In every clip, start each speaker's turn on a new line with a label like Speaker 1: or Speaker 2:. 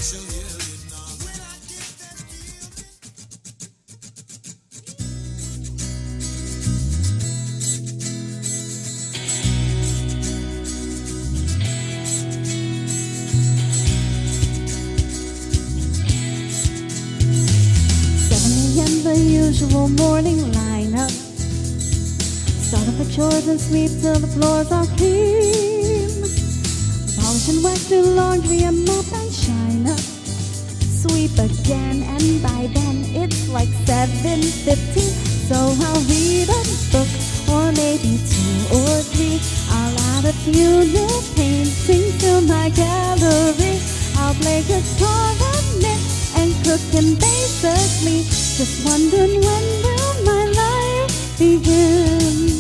Speaker 1: The usual morning lineup. Start up the chores and sweep till the floors are clean. Polish and wax, do laundry and mop and shine up. Sweep again, and by then it's like 7:50. So I'll read a book, or maybe 2 or 3. I'll add a few new paintings to my gallery. I'll play guitar and knit and cook, and basically just wondering, when will my life begin?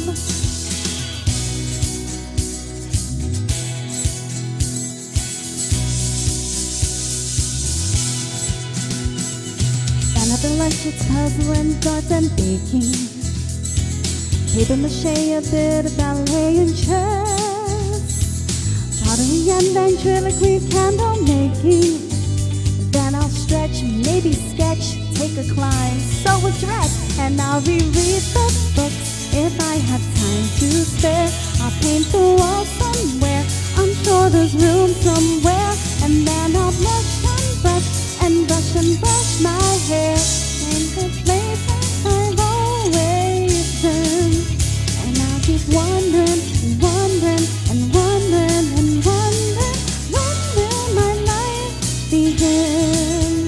Speaker 1: Stand up and lunch, it's puzzle and darts and baking. Paper mache, a bit of ballet and chess. Pottery and ventriloquy, candle making. Then I'll stretch, maybe sketch, take a climb, sew a dress, and I'll reread the books if I have time to spare. I'll paint the wall somewhere, I'm sure there's room somewhere. And then I'll blush and brush and brush and brush my hair. And the places I've always been. And I'll keep wondering and wondering and wondering and wondering, when will my life begin?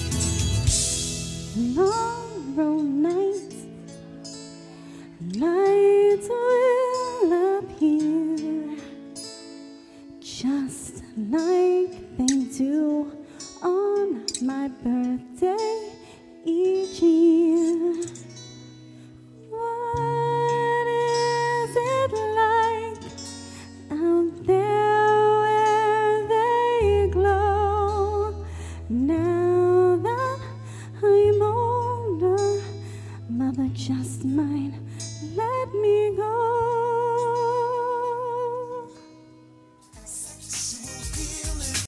Speaker 1: Tomorrow night, lights will appear, just like they do on my birthday each year. What is it like out there where they glow? Now that I'm older, Mother just might let me go.